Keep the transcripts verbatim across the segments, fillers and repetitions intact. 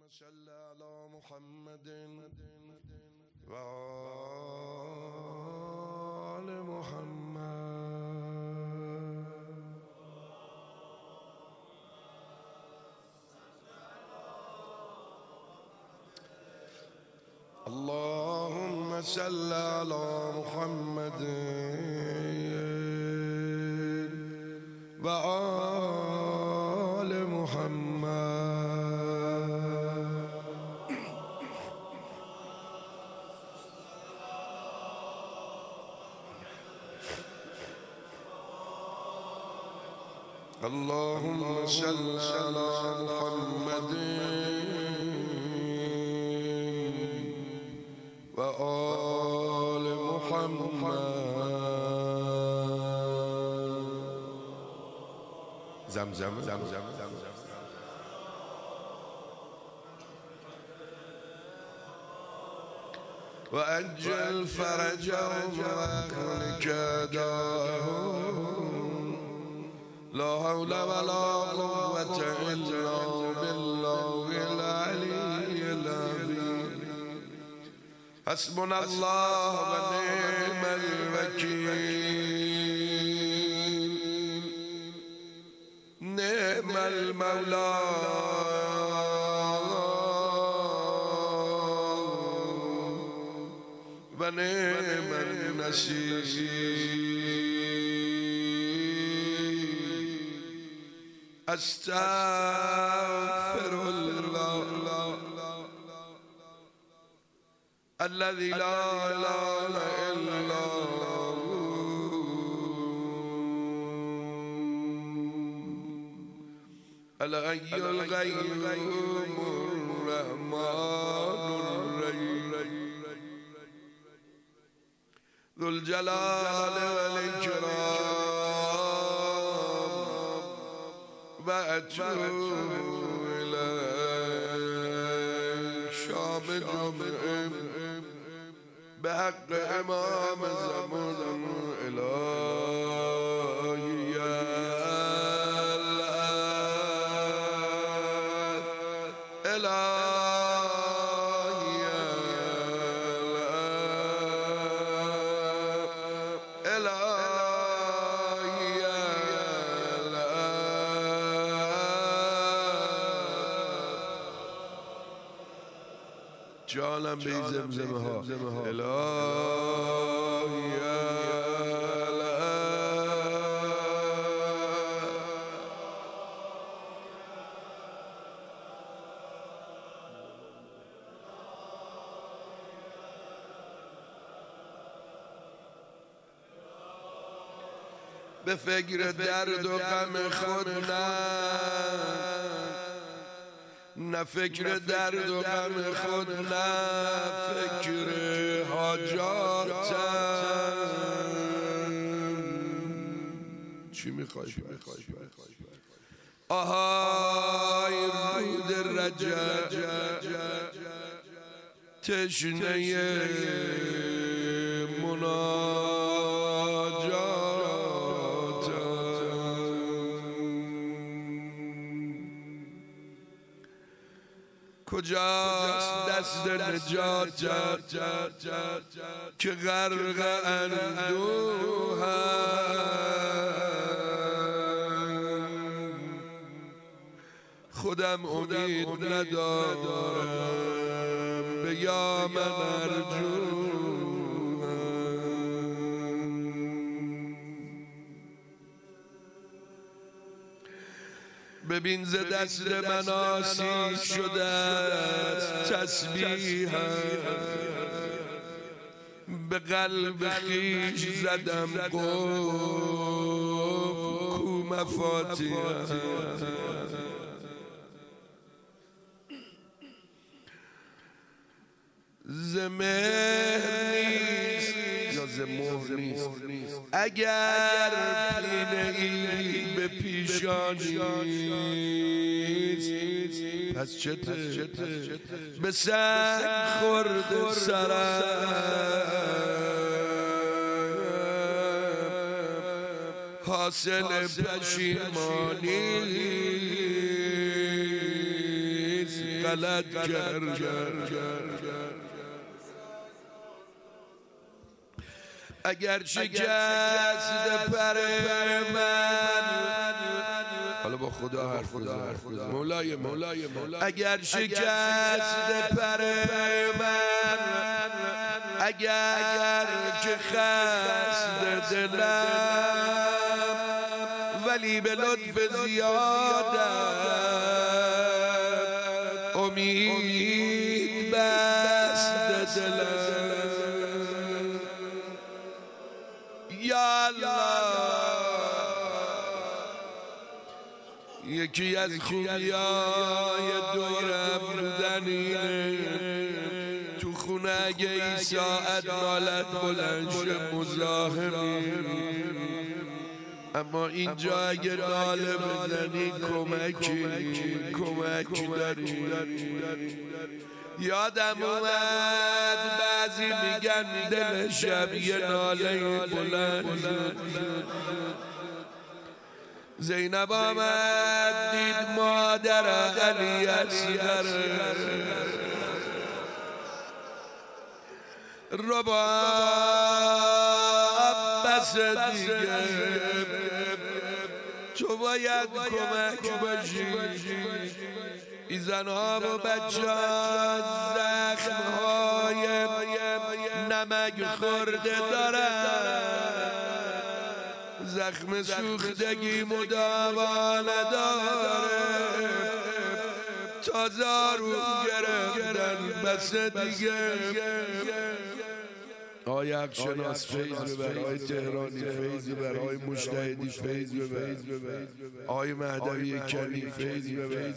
صل على محمد وآل محمد. اللهم صل على محمد وآل محمد. اللهم صل على محمد وآل محمد. زمزم زمزم زمزم وأجل فرجهم وأهلك داهم. لا حول ولا قوة إلا بالله العلي العظيم. حسبنا الله ونعم الوكيل. نعم المولى ونعم النصير. أستغفر الله الذي لا إله إلا هو الحي القيوم الرحمن الرحيم ذو الجلال والإكرام. وأتوب إليك شام جمع بحق إمام زمان إلهي يا إلهي يا إلهي يا جانم بی زمزمه ها الهی یا به فکر درد و غم خود نه نه فکر درد و غم خود نه فکر حاجاتم. چی میخوای؟ آهای رود رجب تشنه مناجاتم. کجاست دست نجات که غرق اندوهم. خودم امید ندارم به یا من ارجوهم. ببین ز دست من آسیب شده است تسبیحم. به قلب خویش زدم گفت کو مفاتیحم. ز مهر نیست یا ز مهر نیست اگر پینه ای به پیشانیست. پس چته به سنگ خورده سرم حاصل پشیمانی غلط کرد. اگر شکست پر من، حالا با خدا حرف بزن مولای مولای مولای، اگر شکست پر من، اگر که خست دلم، ولی به لطف زیادت امید بست دلم. یا الله، یکی از خوبیای دورم بودن اینه، تو خونه اگه این ساعت نالت بلند شه مزاحمی، اما اینجا اگه ناله بزنی کمکی کمکی داری. یادم اومد بعضی میگن دل شب یه ناله بلند، زینب آمد دید مادر علی اصغر، ربا بس دیگه تو باید کمک باشی. این زنها و بچه ها زخمهای نمک خورده دارن، زخم سوختگی مداوا نداره، تازه رو گرفتن بس دیگه. آقای حق شناس فیض ببر، آقای تهرانی فیض ببر، آقای مجتهدی فیض ببر، آقای مهدوی کمی فیض ببر.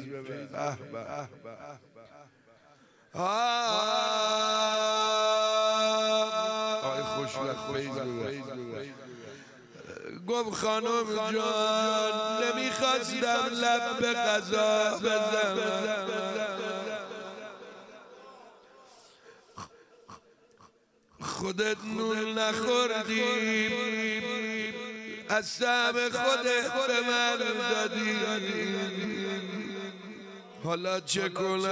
آقای خوشبخت فیض ببر. گفت خانم جان نمیخواستم لب به قضا بزنم، خودت نون نخوردی از طعم خودت به من دادی، حالا چه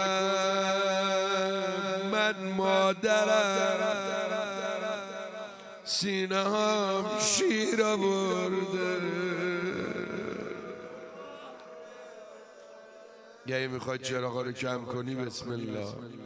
کنم من مادرم، سینه هم شیر آورده. یعنی میخوای چراغا رو کم کنی؟ بسم الله.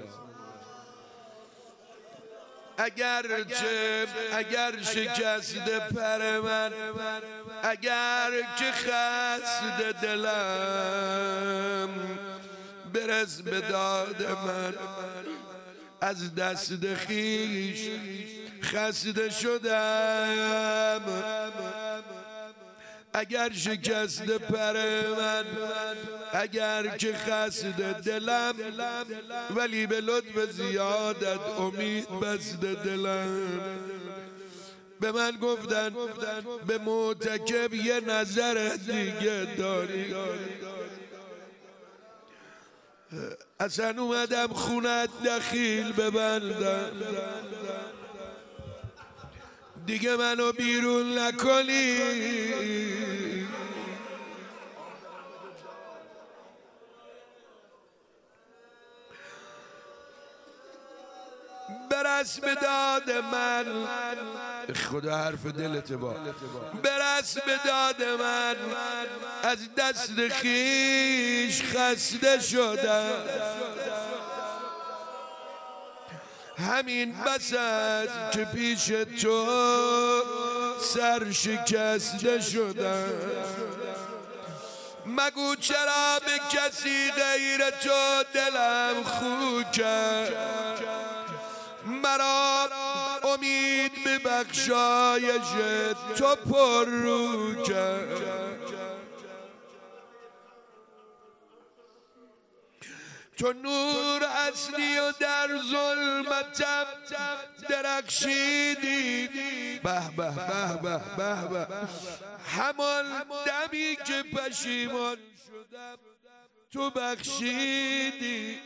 اگر چه اگر شکست پر من، اگر که خست دلم، برس به داد من، از دست خویش خسته شدم. اگر شکست پر من، اگر که خست دلم، ولی به لطف زیادت امید بست دلم. به من گفتن به معتکف یه نظر دیگه داری، اصلا اومدم خونت دخیل ببندم، دیگه منو بیرون نکنی. برس به داد من، خدا حرف دلت با، برس به داد من، از دست خیش خسته شدم. همین بس است که پیش تو سر شکسته شدم. مگو چرا به کسی غیر تو دلم خو کرد، مرا امید به بخشایش تو پر رو کرد. تو نور اصلی و در ظلمتم درخشیدی، به به به به به به، همان دمی که پشیمان شدم تو بخشیدی.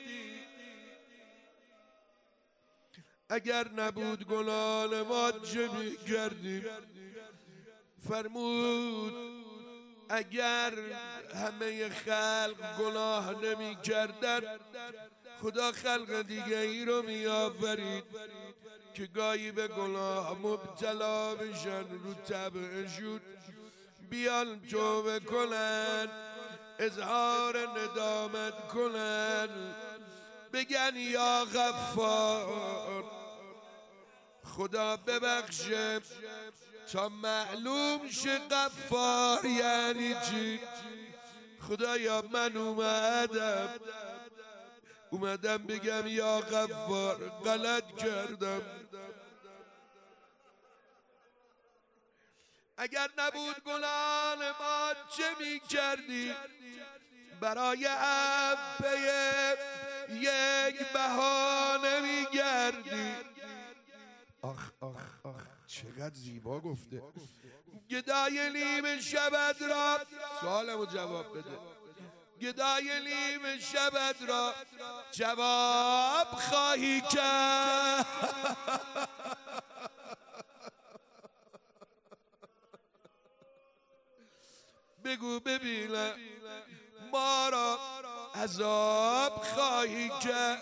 اگر نبود گناه ما چه می‌کردیم؟ فرمود اگر همه خلق گناه نمی کردن خدا خلق دیگه ای رو می آفرید که گاهی به گناه مبتلا بشن، رو طبعشون بیان توبه کنن، اظهار ندامت کنن، بگن یا غفار خدا ببخشه، تا معلوم شه غفار یعنی چی. خدایا من اومدم اومدم بگم یا غفار غلط کردم. اگر نبود گناه ما چه می کردی؟ برای عفو یک بهانه می گردی. آخ آخ آخ چقدر زیبا گفته. گدای نیم شبت را، سوالمو جواب بده، گدای نیم شبت را جواب خواهی کرد. بگو ببینم ما را عذاب خواهی کرد.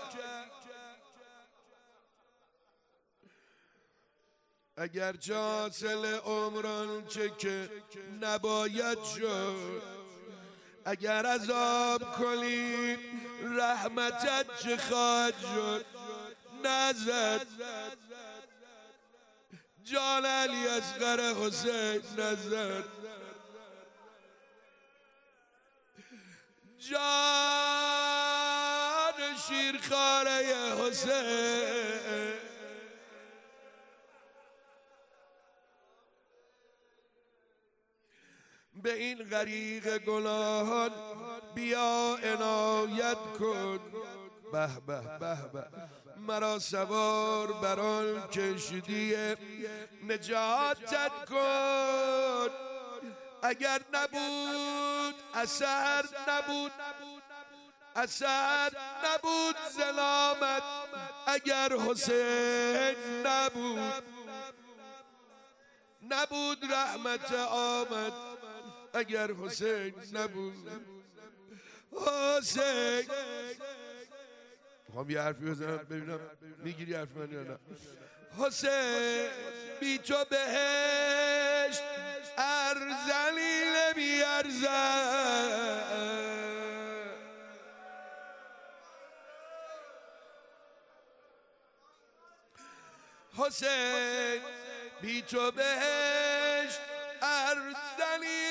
اگر حاصل عمران چه که نباید شد، اگر عذاب کنی رحمتت چه خواهد شد. نزد جان علی اصغر حسین، نزد جان شیرخواره حسین. به این غریق گناهان بیا عنایت کن. به به به به مرا سوار بر آن کشتی نجاتت کن. اگر نبود اثر نبود اثر نبود ظلامت، اگر حسین نبود نبود رحمت آمد، اگر حسین نبود. حسین میخوام یه حرفی بزنم ببینم میگیری حرف من یا نه. حسین بی تو بهشت ارزنی نمیارزن. حسین بی تو بهشت ارزنی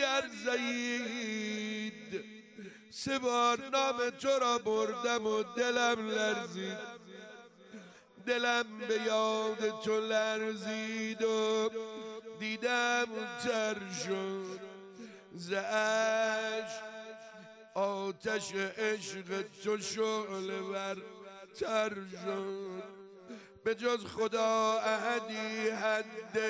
نمیارزید. سه بار نام تو را بردم و دلم لرزید، دلم به یاد تو لرزید و دیدم تر شد ز اشک، آتش عشق تو شعله ور تر شد. به جز خدا احدی حد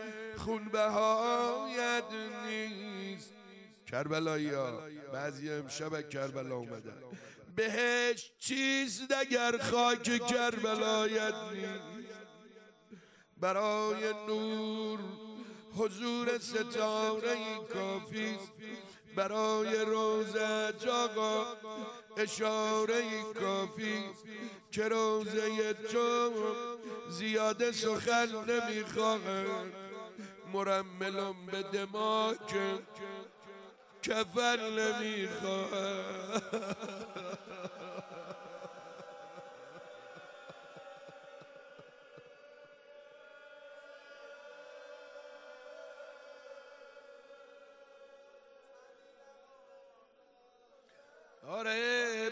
خونبهایت نیست. کربلایی ها بعضی امشب کربلا اومدن. بهش چیست اگر خاک کربلایت نیست. برای نور حضور ستاره کافیست، برای روزت آقا اشاره کافیست. که روزه تو زیاده سخن نمیخواهد، مرملم به دماغ کفن نمیخواهد. آره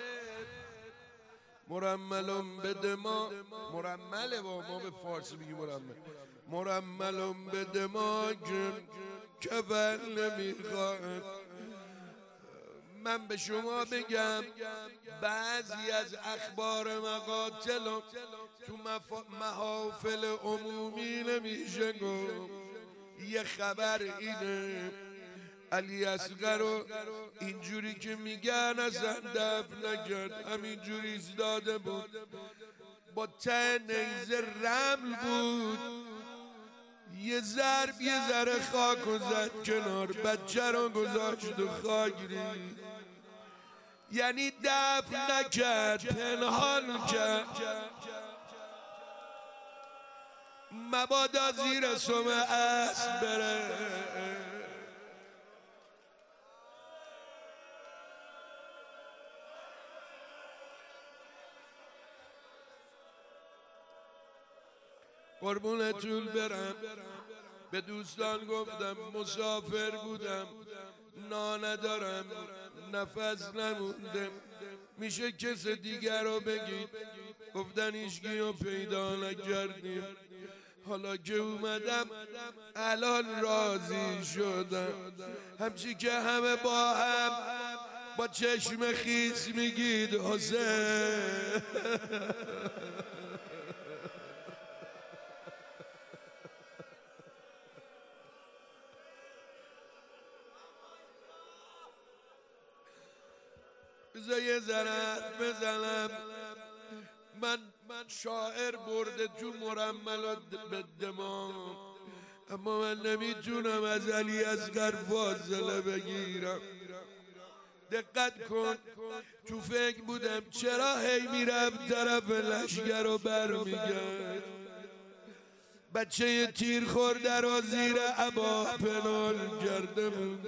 مرملم به دما، مرمله با ما به فارسی میگی مرمل. مرملم به دما کفن نمیخواهد. من به شما بگم بعضی از اخبار مقاتل تو محافل عمومی نمیشه گفت. یه خبر اینه علی اصغر رو اینجوری که میگن اصلا دفن نکرد، همینجوری ایستاده بود با ته نیزه رمل بود. یه ضرب یه ذره خاک و زد کنار، بچه رو گذاشت و خاک ریخت. یعنی دفن نکرد، پنهان کرد، مبادا زیر سم اسب بره. قربونتون برم، به دوستان گفتم مسافر بودم، نان ندارم، نفس نمونده، میشه کس دیگر رو بگید؟ گفتن هیچکی رو پیدا نکردیم. حالا که اومدم الان راضی شدم، همچی که همه با هم با چشم خیس میگید حسین. بذار یه ذره بزنم. من شاعر برده تو مرملات به دماغ، اما من نمیتونم از علی اصغر فاصله بگیرم. دقت کن، تو فکر بودم چرا هی میرم طرف لشگر رو برمیگرد. بچه تیر خورده رو زیر عبا پنهان کرده بود.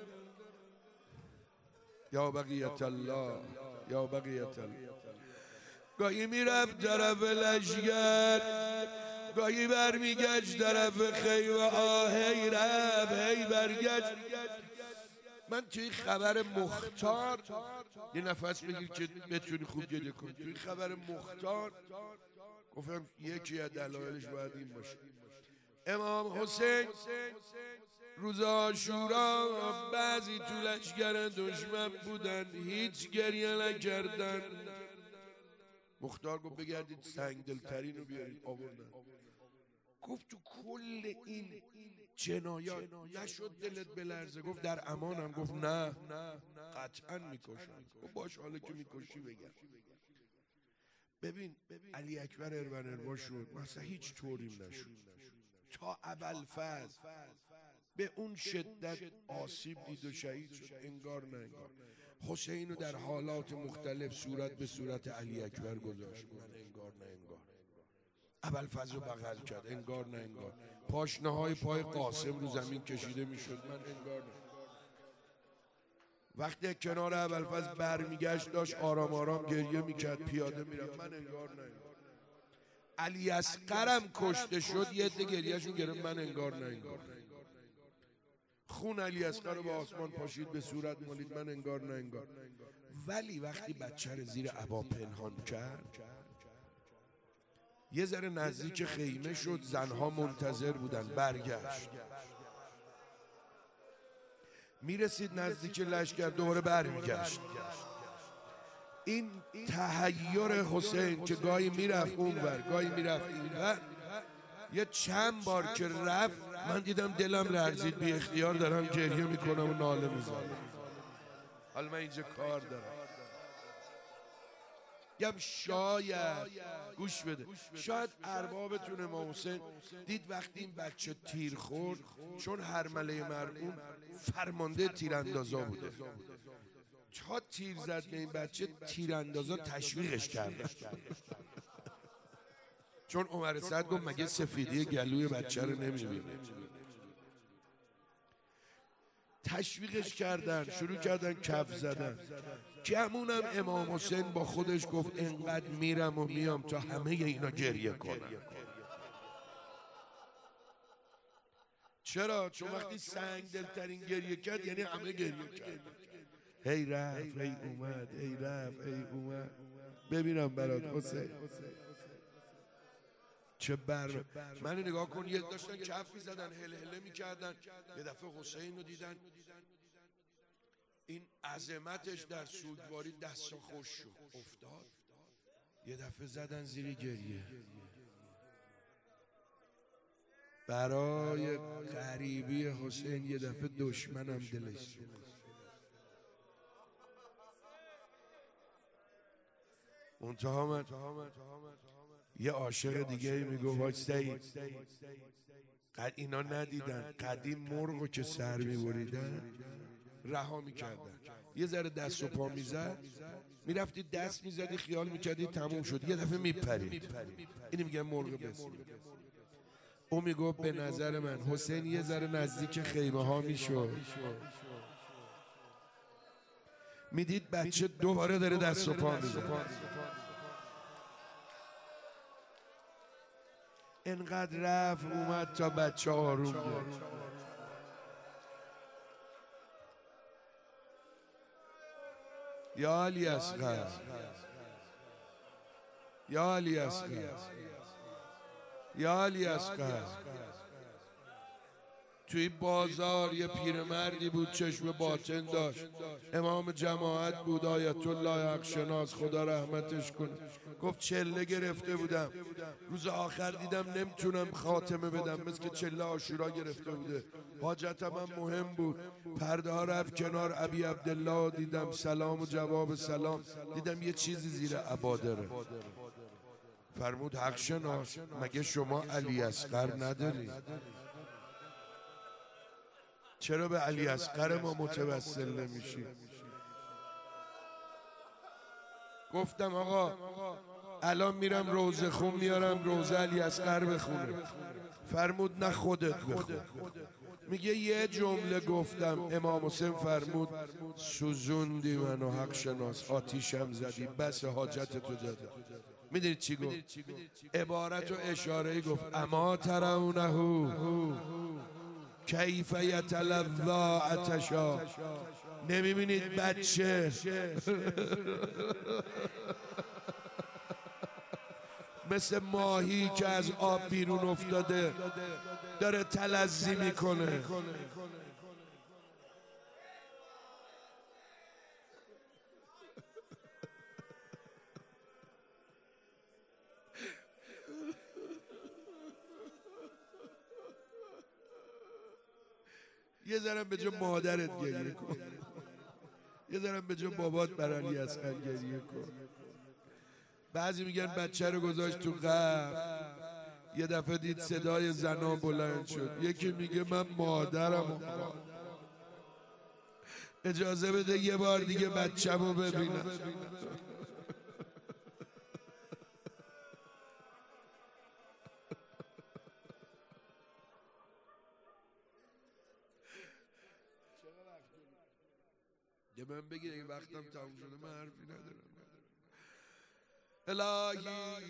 یا بقیت الله، یا بقیت الله. گاهی میرفت طرف لشگر، گاهی برمیگشت طرف خیمه. آه هی رفت هی برگشت. من توی خبر مختار، یه نفس بگیر که بتونی خوب گریه کنی، توی خبر مختار گفتم یکی از دلایلش باید این باشه. امام حسین روز عاشورا بعضی تو لشگر دشمن بودن، هیچ گریه نکردن. مختار گفت بگردید سنگ دلترین رو بیارید، آوردن. گفت تو کل این جنایات نشد دلت بلرزه؟ گفت در امانم. گفت نه قطعا میکشن. گفت باش، حالا که میکشی بگم. ببین علی اکبر اروان اروا شد، مثلا هیچ طوریم نشد تا ابوالفضل به اون شدت آسیب دید و شهید شد. انگار نه انگار. حسین رو در حالات مختلف صورت به صورت علی اکبر گذاشت. من انگار نه انگار. ابوالفضل رو بغل کرد. انگار نه انگار. پاشنه های پای قاسم رو زمین کشیده میشد. من انگار نه. وقتی کنار ابوالفضل برمیگشت داشت آرام آرام گریه میکرد، پیاده میرفت. من انگار نه انگار. علی اصغرم کشته شد، یه عده گریهشون گرفت. من انگار نه انگار. خون علی اصغر رو به آسمان پاشید، به صورت مالید. من انگار نه انگار. ولی وقتی بچه رو زیر عبا پنهان کرد، یه ذره نزدیک خیمه شد، زنها منتظر بودن، برگشت. میرسید نزدیک لشگر، دوباره برمیگشت. این تحیر حسین که گاهی میرفت اونور گاهی میرفت اینور، یه چند بار که رفت من دیدم دلم لرزید، بی اختیار دارم گریه میکنم و ناله میزنم. حالا من اینجا کار دارم. گم شاید گوش بده، شاید اربابتون امام حسین دید وقتی این بچه تیر خورد، چون هرمله مرحوم فرمانده تیراندازا بوده، تا تیر زد به این بچه تیراندازا تشویقش کردن. چون عمر سعد گفت مگه سفیدی گلوی بچه رو نمیبینه؟ تشویقش کردن، شروع کردن کف زدن. گمونم امام حسین با خودش گفت انقدر میرم و میام تا همه اینا گریه کنن. چرا؟ چون وقتی سنگ دلترین گریه کرد یعنی همه گریه کرد. هی رفت هی اومد، هی رفت هی اومد. ببینم برات حسین چه بر من نگاه کن. یه داشتن کف میزدن، هل هله میکردن، یه دفعه حسین رو دیدن این عظمتش در سوگواری دستا خوش شد، افتاد. یه دفعه زدن زیر گریه. برای غریبی حسین یه دفعه دشمنم دلش سوخت. منتها من یه عاشق دیگه میگو واج سعید قد اینا ندیدن قدیم مرغو که سر میبریدن رها میکردن، یه ذره دست و پا میزد، میرفتی دست میزدی خیال میکردی تموم شد، یه دفعه میپرید. اینی میگن مرغ بسیار. او میگفت به نظر من حسین یه ذره نزدیک خیمه ها میشد، میدید بچه دوباره داره دست و پا میزد، انقدر رفت اومد تا بچه آروم گرفت. یا علی اصغر، یا علی اصغر، یا علی اصغر. توی بازار یه پیرمردی بود چشم باطن داشت، امام جماعت بود، آیت الله حق شناس خدا رحمتش کنه. گفت چله گرفته بودم، روز آخر دیدم نمیتونم خاتمه بدم، مثل که چله عاشورا گرفته بوده، حاجتم هم مهم بود. پرده ها رفت کنار، ابی عبدالله دیدم، سلام و جواب سلام، دیدم یه چیزی زیر عبا داره. فرمود حق شناس مگه شما علی اصغر نداری؟ چرا به علی اصغر ما متوسل نمیشی؟ گفتم آقا الان میرم روزه خون میارم روزه علی اصغر بخونه. فرمود نه خودت بخون. میگه یه جمله گفتم، امام حسین فرمود سوزوندی منو حق شناس، آتیشم زدی، بس حاجتتو دادم. میدونید چی گفت؟ عبارت و اشاره گفت اما ترونه کیف یتلظی عطشا. نمیبینید بچه مثل ماهی که از آب بیرون افتاده داره تلظی میکنه. یه ذره به جا مادرت گریه کن، یه ذره به جا بابات بر علی اصغر گریه کن. بعضی میگن بچه رو گذاشت تو قبر، یه دفعه دید صدای زنا بلند شد، یکی میگه من مادرم، اجازه بده یه بار دیگه بچه‌مو ببینم. یه من بگید این وقتم تموم شده، من حرفی ندارم. الهی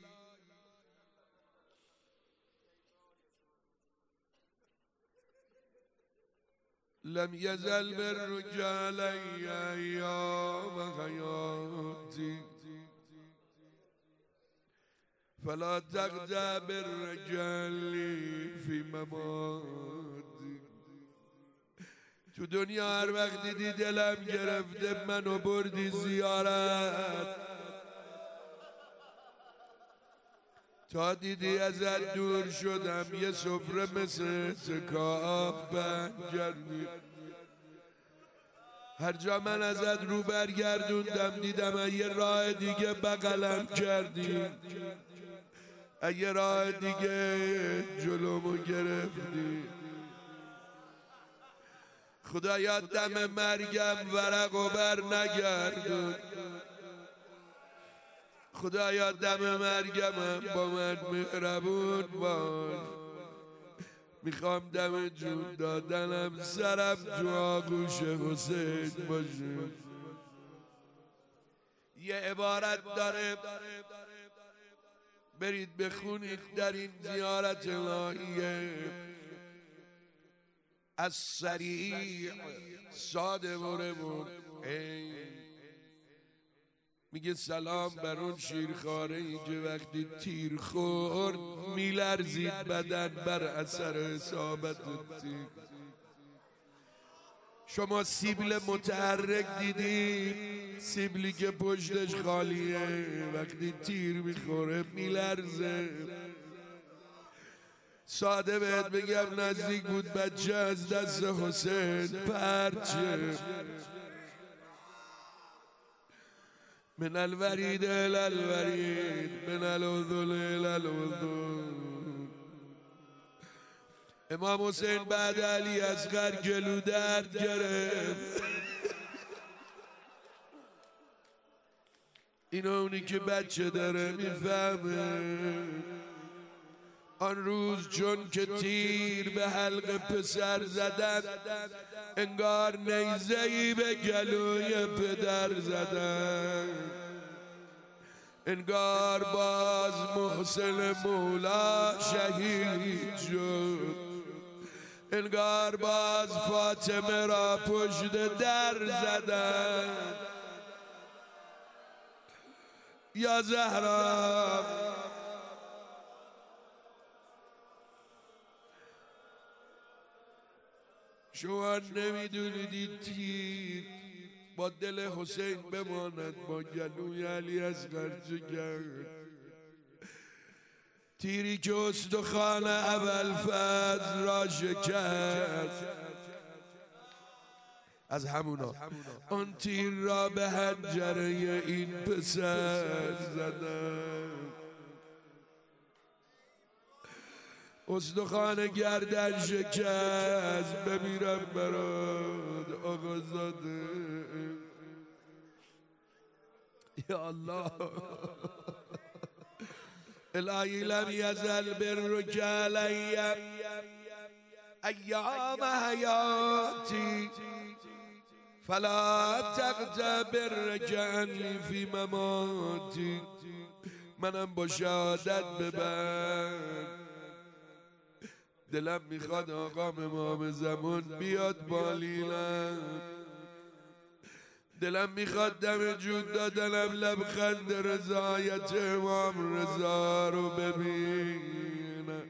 لم يزل برك علي أيام حياتي فلا تغدى بالرجال في مماتي. تو دنیا هر وقت دیدی دلم گرفته منو بردی زیارت، تا دیدی ازت دور شدم یه سفره مثل اعتکاف بند کردی. هر جا من ازت رو برگردوندم دیدم یه راه دیگه بغلم کردی، یه راه دیگه جلومو گرفتی. خدایا دم مرگم ورق و بر نگردون، خدایا دم مرگم با من مهربون باش. میخوام دم جون دادنم سرم تو آغوش حسین باشه. یه عبارت داره برید بخونید در این زیارت الهیه، از سریع ساده برمون میگه سلام بر اون شیرخواره ای که وقتی تیر خورد میلرزید بدن بر اثر اصابت تیر. شما سیبل متحرک دیدی؟ سیبلی که پشتش خالیه وقتی تیر میخوره میلرزه. ساده بهت بگم نزدیک بود بچه از دست حسین پرچه من الورید الالورید من الوذل الالوذل. امام حسین بعد علی اصغر گلو درد گرفت. اینا اونی که بچه داره میفهمه. آن روز چون که تیر به حلق پسر زدن، انگار نیزه‌ای به گلوی پدر زدن. انگار باز محسن مولا شهید شد. انگار باز فاطمه را پشت در زدن. یا زهرا شما نمیدونید تیر با دل حسین بماند با گلوی علی اصغر چه کرد. تیری که استخوان ابوالفضل را شکست، از همونا آن تیر را به حنجره این پسر زدن. استخوان گردن شکست. بمیرم برات آقازاده. یا الله الهی لم یزل برک علی ایام حیاتی فلا تغتبر عنی فی مماتی. منم با شهادت ببر. دلم میخواد آقام امام زمان بیاد بالیلم. دلم میخواد دم جود دادنم لبخند رضایت امام رضا رو ببینم.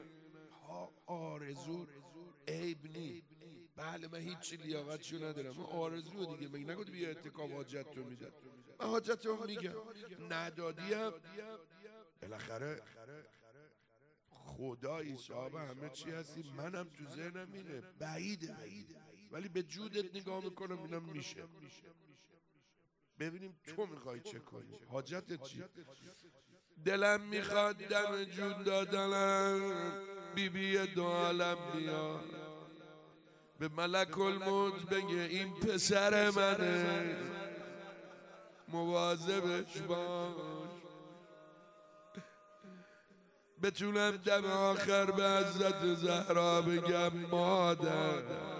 آرزو عیب نی. بله من هیچی لیاقتشو ندارم. من آرزو دیگه. مگه نگفتی بیا اتکاب حاجت تو میدم؟ من حاجت رو میگم. ندادیم بالاخره خدایی صاحب همه چی هستی. منم تو ذهنم اینه بعیده، ولی به جودت نگاه میکنم اینم میشه. ببینیم تو میخوای چه کنی. حاجتت چی؟ دلم میخواد دم جون دادنم بی بی دو عالم بیاد. به ملک الموت بگه این پسر منه، مواظبش باش. بتونم دم آخر به حضرت زهرا بگم مادر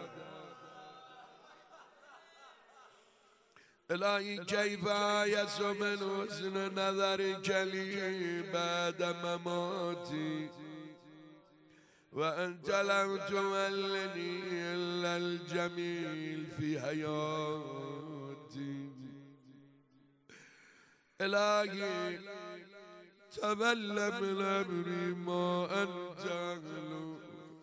الهی کیف آیس من حسن نظر کلی بعد مماتی و انت لم تولنی الا الجمیل فی حیاتی. الهی تولى من امری ما انت اهلو.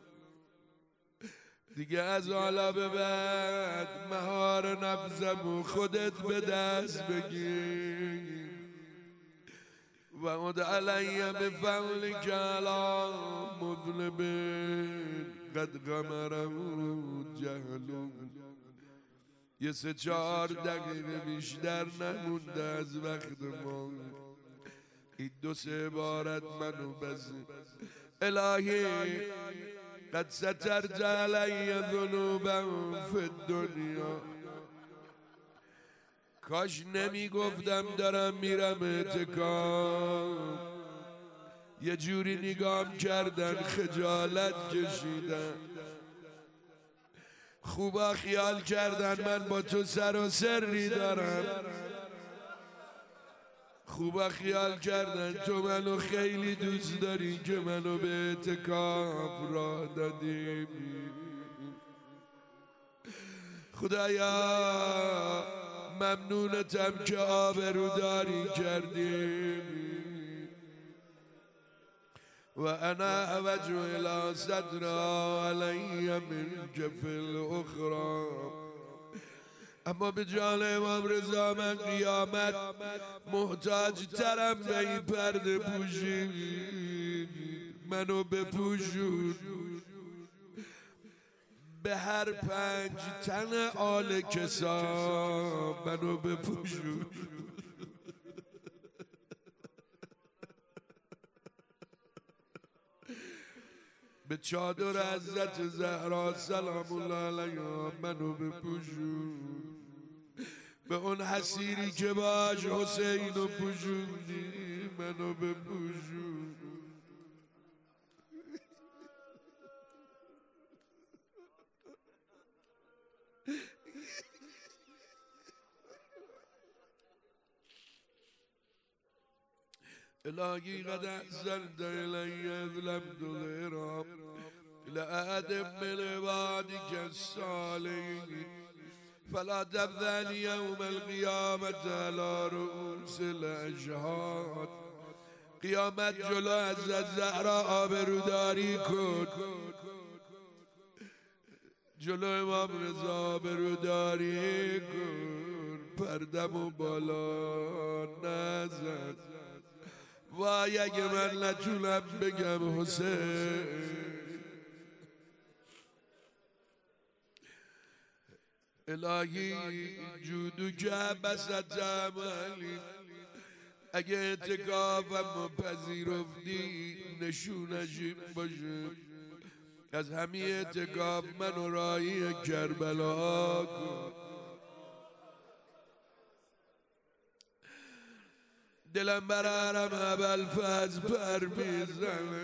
دیگه از حالا به بعد مهار نفسمو خودت به دست بگیر. و اد علی بفضلک علی مذنب قد غمره جهل. یه سه چهار دقیقه بیشتر نمونده از وقت ما. این دو سه عبارت منو بزن. الهی قد سترت علی ذنوبا فی الدنیا. کاش نمی گفتم دارم میرم اعتکاف. یه جوری نگام کردن خجالت کشیدن. خوبا خیال کردن من با تو سر و سری دارم. خوبا خیال کردن تو منو خیلی دوست داری که منو به اعتکاف راه دادی. خدایا ممنونتم که آبروداری کردی. و انا وجه الى صدر علی منک فی الاخرى. اما به جان امام رضا من قیامت محتاج ترم به این پرده پوشی. منو بپوشون. به هر پنج تن آل کسا منو بپوشون. به چادر حضرت زهرا سلام الله علیها منو بپوشون، به اون حسیری که باش حسینو پوشوندی منو بپوشون. الهی قد احسنت الی اذ لم تظهرا لأحد من عبادك الصالحين فلا تبذل يوم القيامة على رؤوس الاشهاد. قیامت جلو حضرت زهرا آبروداری کن، جلو امام رضا آبروداری کن، پردمو بالا نزن. وای اگه من نتونم بگم حسین. الهی جودو که بسط عملی، اگه اعتکافم پذیرفتی نشونش این باشه از همین اعتکاف منو راهی کربلا کن. دلم برارم ابوالفضل پر میزنه،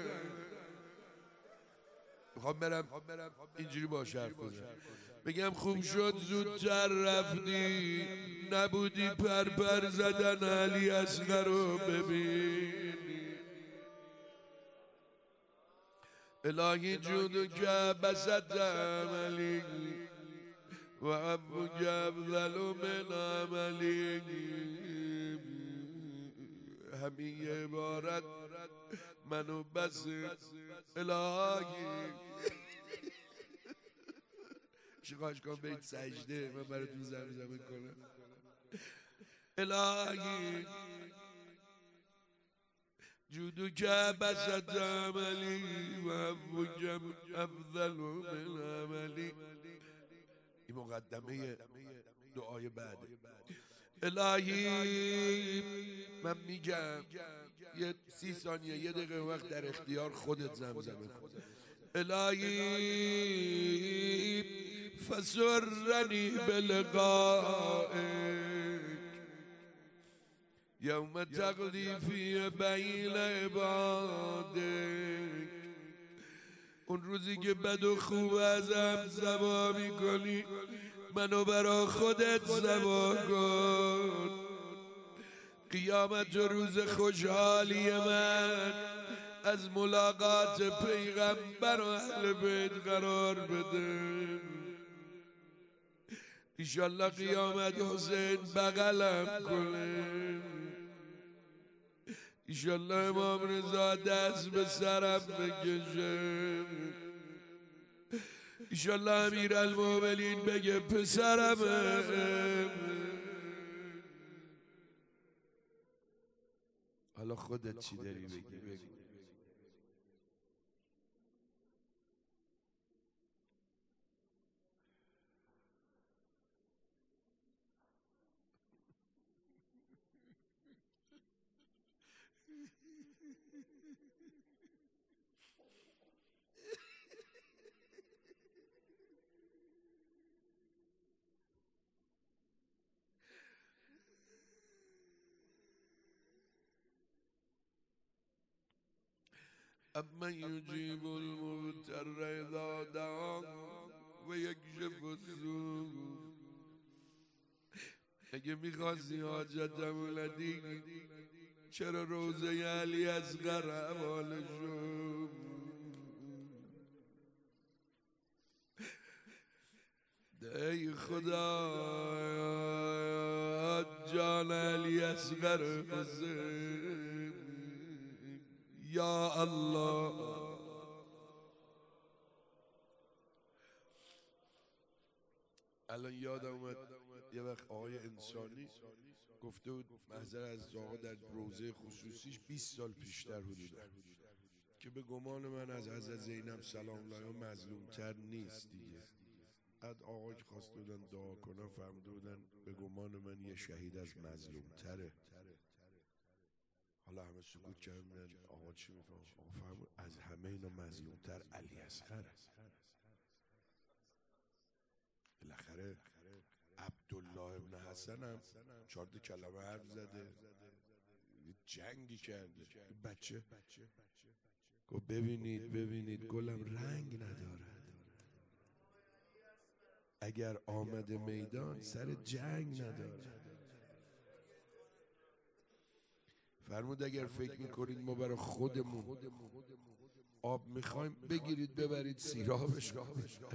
میخوام برم اینجوری باش حرف بزنم، بگم خوب شد زودتر رفتی، نبودی پر پر زدن علی اصغر رو ببینی. الهی جودو که بسط عملی و عفو که افضل من عملی. همین عبارت منو بس الهی شکاش کن به این سجده من براتون زمزمه کنم. الهی جودو که بسط عملی و عفو که افضل من عملی. این مقدمه دعای بعده. الهی من میگم یه سی ثانیه یه دقیقه وقت در اختیار خودت زمزمه کن. الهی فسرنی بلقائک یوم تقضی فی بین عبادک. اون روزی که بد و خوب ازم زبا میکنی منو برا خودت زبا کن. قیامت و روز خوشحالی من از ملاقات پیغمبر و اهل بیت قرار بده. ایشالله قیامت حسین بغلم کنه، ایشالله امام رضا دست به سرم بکشه، ایشالله امیر المومنین بگه پسرم. حالا خودت چی داری بگی بگی. اما یجیب المضطر اذا دعا و یکشف السوء. اگه میخواستی حاجتم ندی چرا روزه علی اصغر حواله شد؟ ای خدا جان علی اصغر حسین یا الله. الان یادم اومد یه وقت آقای انسانی گفته بود محضر از آقا در روزه خصوصیش بیست سال پیشتر حدودا که به گمان من از حضرت زینب سلام الله مظلوم تر نیست دیگه. بعد آقا که خواسته بودن دعا کنن فهمده بودن به گمان من یه شهید از مظلوم تره. حالا همه همه سکوت کردن. آقا چی میفهم؟ آقا فرمود از همه اینا مظلومتر علی اصغر است. بالاخره عبدالله ابن حسن هم چهار تا کلمه حرف زده، جنگی کرده. بچه گفت ببینید ببینید گلم رنگ ندارد، اگر آمده میدان سر جنگ ندارد. فرمود اگر فکر میکنید ما برای خودمون آب میخوایم بگیرید ببرید سیرابش را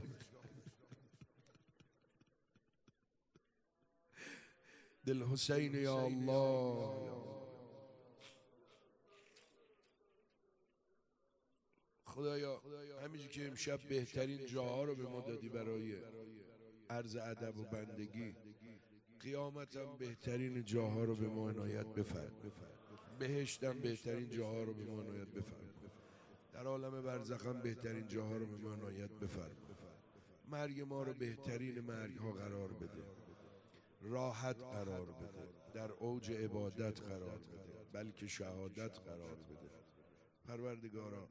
دل حسین یا الله. خدایا همینجور که امشب بهترین جاها رو به ما دادی برای عرض ادب و بندگی، قیامت هم بهترین جاها رو به ما عنایت بفرما، بهشت هم بهترین جاها رو به ما عنایت بفرما، در عالم برزخ هم بهترین جاها رو به ما عنایت بفرما. مرگ ما رو بهترین مرگ ها قرار بده، راحت قرار بده، در اوج عبادت قرار بده، بلکه شهادت قرار بده. پروردگارا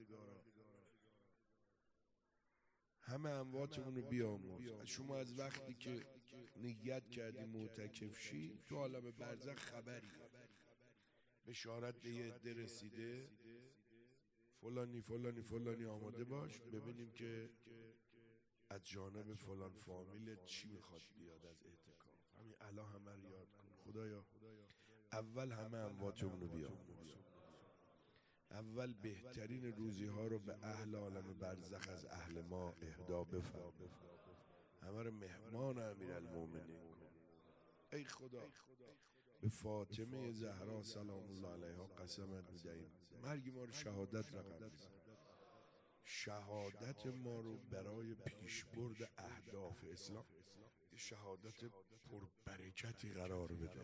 همه امواتمون رو بیامرز. شما از وقتی که نیت کردی معتکف شی تو عالم برزخ خبری بشارت به یه عده رسیده، فلانی فلانی فلانی آماده باش ببینیم که از جانب فلان فامیل چی میخواد بیاد از اعتکاف. همین الان همه رو یاد کن. خدایا اول همه امواتمون رو بیامرز، اول بهترین روزی ها رو به اهل عالم برزخ از اهل ما اهدا بفرما، همه رو مهمان امیرالمومنین کن. ای خدا به فاطمه زهرا سلام الله علیها قسمت میدهیم مرگ ما رو شهادت رقم بزن، شهادت ما رو برای پیشبرد اهداف اسلام شهادت پربرکتی قرار بده.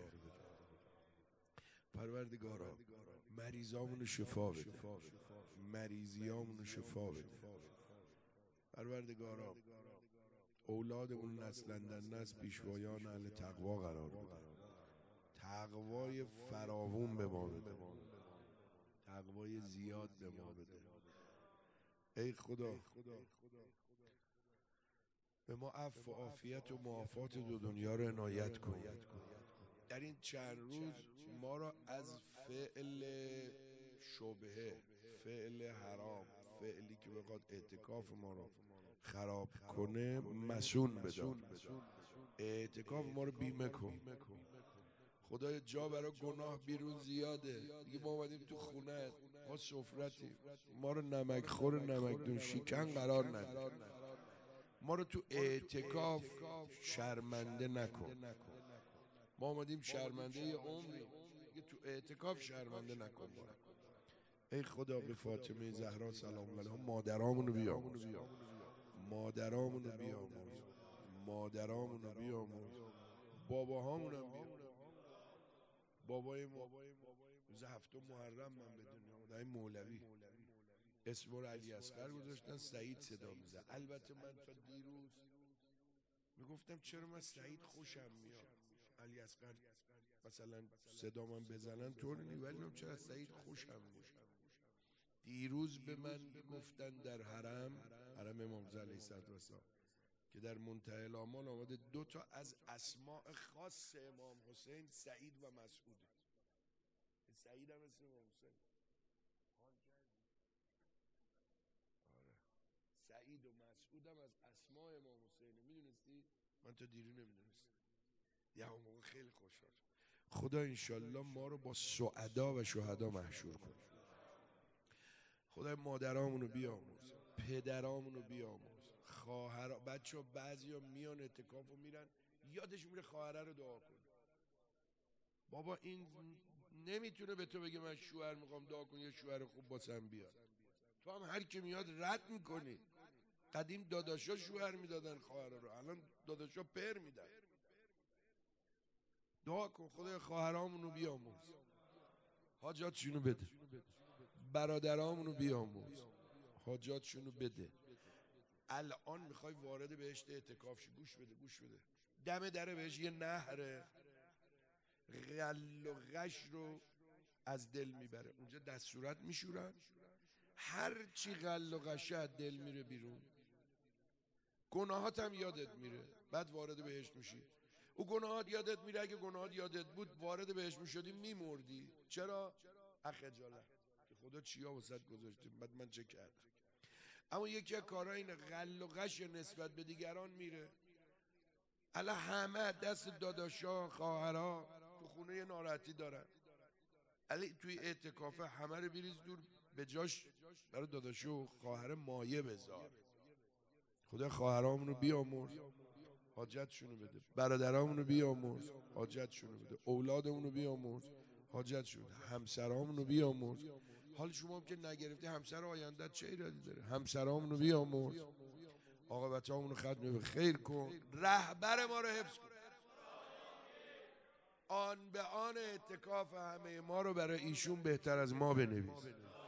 پروردگارا مریضامون شفا بده، مریضیامون شفا بده. پروردگارا اولادمون نسلندن نسل پیشوایان اهل تقوا قرار بده، تقوای فراوون به ما بده، تقوای زیاد به ما بده. ای خدا به ما عفو و عافیت و معافات دو دنیا رو عنایت کن. در این چند روز ما را از فعل شبهه، فعل حرام، فعلی که بخواد اعتکاف ما رو خراب کنه مسون بدار. اعتکاف ما رو بیمه کن. خدای جا برای گناه بیرون زیاده دیگه، ما اومدیم تو خونه ما سفرتیم، ما رو نمک خور نمک دون شکن قرار نده، ما رو تو اعتکاف شرمنده نکن. ما اومدیم شرمنده یه عمری دیگه، تو اعتکاف شرمنده نکن ما. ای خدا به فاطمه زهرا سلام الله علیها مادرامونو بیامرز، مادرامونو بیامرز، مادرامونو بیامرز، باباهامونو بیامرز. بابای ما روز هفتم محرم من به دنیا اومد، مولوی اسم رو علی اصغر گذاشتن، سعید صدا میزد. البته من تا دیروز میگفتم چرا من سعید خوشم میاد، علی اصغر مثلا صدا من بزنن طور نی، ولی من چرا سعید خوشم میاد. دیروز به من گفتن در حرم حرم امام زاده علیه السلام که در منتهی الآمال آمده دو تا از اسماء خاص امام حسین سعید و مسعوده. سعید هم اسم امام حسین. آره سعید و مسعود هم از اسماء امام حسینه. میدونستی؟ من تا دیرو نمیدونستم. یه اون موقع خیلی خوشحال. خدا انشالله ما رو با سعدا و شهدا محشور کن. خدای مادرامونو بیامرز، پدرامونو بیامرز، خواهر بچه ها بعضی ها میان اعتکاف و میرن یادش میره خواهره رو دعا کن. بابا این نمیتونه به تو بگه من شوهر میخوام دعا کن یا شوهر خوب باسم بیار، تو هم هر کی میاد رد میکنی. قدیم داداشا شوهر میدادن خواهر رو، الان داداشا پر میدن. دعا کن خدای خواهرامونو بیامرز، حاجاتشونو بده، برادرامونو بیامرز، حاجاتشونو بده. الان میخوای وارد بهشت اعتکاف شی، گوش بده گوش بده، دم در بهش یه نهره، غل و غش رو از دل میبره. اونجا دست صورت میشورن، هر چی غل و غشه از دل میره بیرون. گناهات هم یادت میره، بعد وارد بهشت میشی. او گناهات یادت میره، اگه گناهات یادت بود وارد بهشت میشدی میمردی. چرا؟ اخجالت که خدا چیا واسط گذاشته، بعد من چه کردم. اما یکی از کارها اینه، غل و غش نسبت به دیگران میره. الان همه دست داداشا خواهرها تو خونه ناراحتی دارن، علی توی اعتکافه همه رو بریز دور، به جاش برای داداشو و خواهر مایه بذار. خدا خواهرامونو بیامرز حاجتشونو بده، برادرامونو بیامرز حاجتشونو بده، اولادمونو بیامرز حاجتشونو بده، همسرامونو بیامرز. حال شما هم که نگرفتی همسر آیندت چه ایرادی داره؟ همسرامونو بیامرز، عاقبتامونو ختم به خیر کن، رهبر ما رو حفظ کن. آن به آن اعتکاف همه ما رو برای ایشون بهتر از ما بنویس.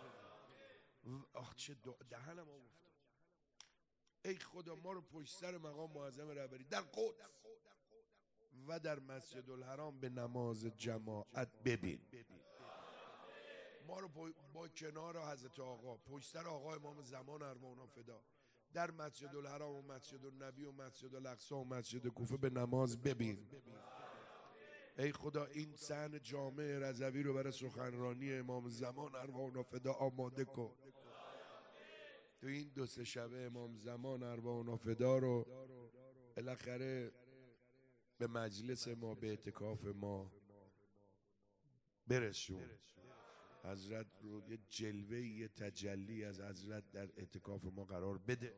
آخ چه دهنم افتاد. ای خدا ما رو پشت سر مقام معظم رهبری در قدس و در مسجد الحرام به نماز جماعت ببین. ما رو با کنار حضرت آقا پشت سر آقا امام زمان ارواحنا فدا در مسجد الحرام و مسجد النبی و مسجد الاقصی و مسجد کوفه به نماز ببین. ای خدا این صحن جامع رضوی رو برای سخنرانی امام زمان ارواحنا فدا آماده کن. تو این دو سه شبه امام زمان ارواحنا فدا رو بالاخره به مجلس ما، به اعتکاف ما برسون. حضرت رو یه جلوه، یه تجلی از حضرت در اعتکاف ما قرار بده.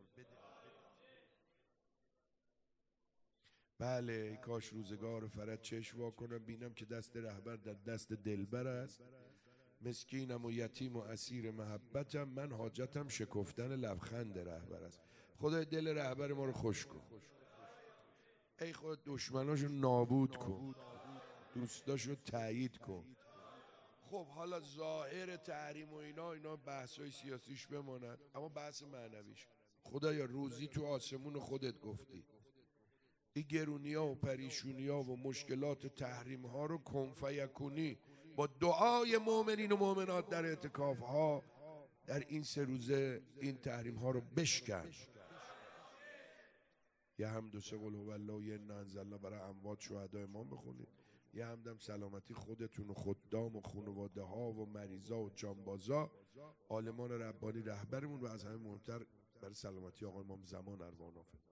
بله کاش روزگار فرج چشم وا کنم بینم که دست رهبر در دست دلبر است. مسکینم و یتیم و اسیر محبتم، من حاجتم شکفتن لبخند رهبر است. خدای دل رهبر ما رو خوش کن. ای خود دشمناشو نابود کن، دوستاشو تایید کن. خب حالا ظاهر تحریم و اینا اینا بحثای سیاسیش بماند، اما بحث معنویش، خدایا روزی تو آسمون خودت گفتی، این گرونی ها و پریشونی ها و مشکلات و تحریم ها رو کن فیکونی با دعای مؤمنین و مؤمنات در اعتکاف ها در این سه روزه این تحریم ها رو بشکن. یه حمد و سه قل هو الله و یه انا انزلنا برای اموات شهدای امام بخونید. یه حمدم سلامتی خودتون و خدام و خانواده ها و مریضا و جانبازا، عالمان ربانی رهبرمون، و از همه مهمتر برای سلامتی آقا امام زمان ارواحنا فدا.